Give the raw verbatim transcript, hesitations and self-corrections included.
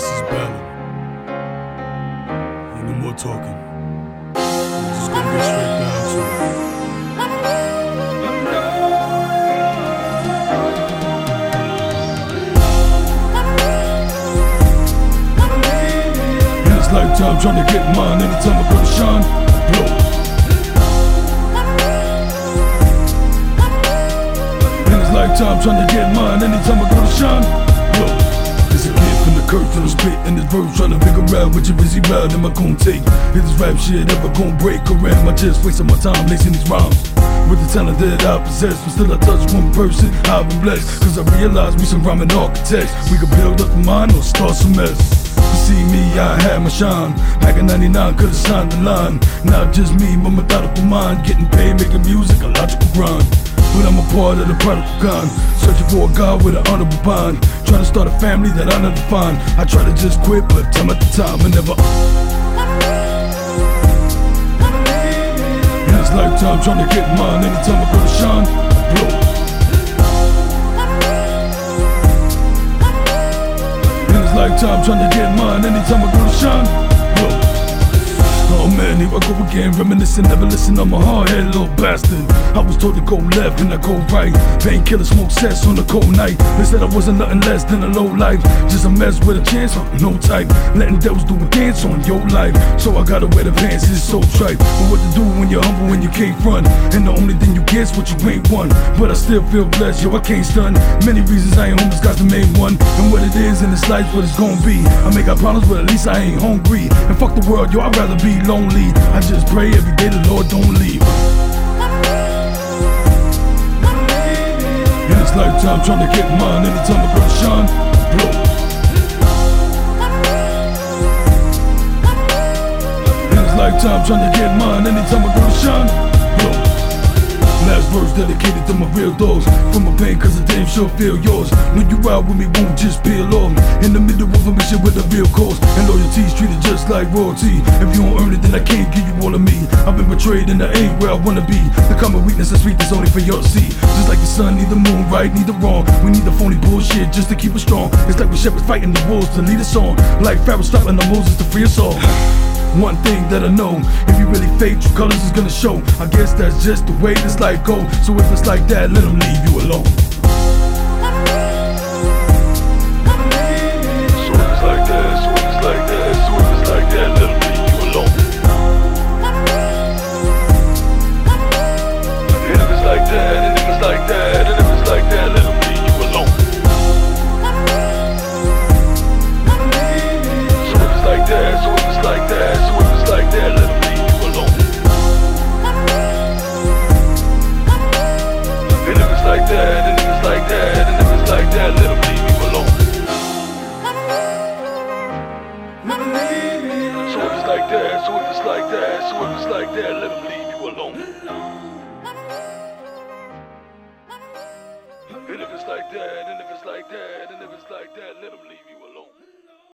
is Ballad. Ain't no more talking. We're just gonna get straight down to it. In this lifetime, trying to get mine. Anytime I go to shine, blow. In this lifetime, trying to get mine. Anytime I go to shine, blow. It's a kid from the curse to the spit in this verse, trying to figure out which busy route am I gon' take. Is this rap shit ever gon' break around my chest, wasting my time lacing these rhymes with the talent that I possess, but still I touch one person. I've been blessed, cause I realize we some rhyming architects. We could build up a mind or start some mess. You see me, I had my shine. Back in ninety-nine, could've signed the line. Not just me, my methodical mind, getting paid, making music, a logical grind. But I'm a part of the prodigal kind, searching for a God with an honorable bond, trying to start a family that I never find. I try to just quit, but time at the time I never. In this lifetime, trying to get mine. Anytime I go to shine, blow. In this lifetime, trying to get mine. Anytime I go to shine, blow. Oh man, here I go again, reminiscing, never listen, I'm a hard-headed little bastard. I was told to go left and I go right, painkiller, smoke cess on a cold night. They said I wasn't nothing less than a low life, just a mess with a chance on no type, letting devils do a dance on your life. So I gotta wear the pants, it's so trite. But what to do when you're humble, when you can't front, and the only thing you get's what you ain't won. But I still feel blessed, yo, I can't stun. Many reasons I ain't home, this God's the main one. And what it is in this life, what it's gonna be. I may got problems, but at least I ain't hungry. And fuck the world, yo, I'd rather be lonely. I just pray every day the Lord don't leave. In this lifetime, trying to get mine. Anytime I go to shine, blow. In this lifetime, trying to get mine. Anytime I go to shine, blow. Last verse dedicated to my real dogs. From my pain, cause I damn sure feel yours. When you ride with me, won't just peel off. In the middle of a mission with a real cause, and loyalty's treated just like royalty. If you don't earn it, then I can't give you all of me. I've been betrayed and I ain't where I wanna be. The common weakness and sweetness only for your to see. Just like the sun, neither moon, right, neither wrong. We need the phony bullshit just to keep us strong. It's like we shepherds fighting the wolves to lead us on, like Pharaoh stopping the Moses to free us all. One thing that I know, if you really fake, true colors is gonna show. I guess that's just the way this life goes. So if it's like that, let them leave you alone. So if it's like that, so if it's like that, so if it's like that, let them leave you alone. And if it's like that, and if it's like that, and if it's like that, let them leave you alone. So if it's like that, so if it's like that, so if it's like that, let them leave you alone. And if it's like that, and if it's like that, and if it's like that, let them leave you alone. So if it's like that, so if it's like that, so if it's like that, let them leave you alone. And if it's like that, and if it's like that, and if it's like that, let them leave you alone.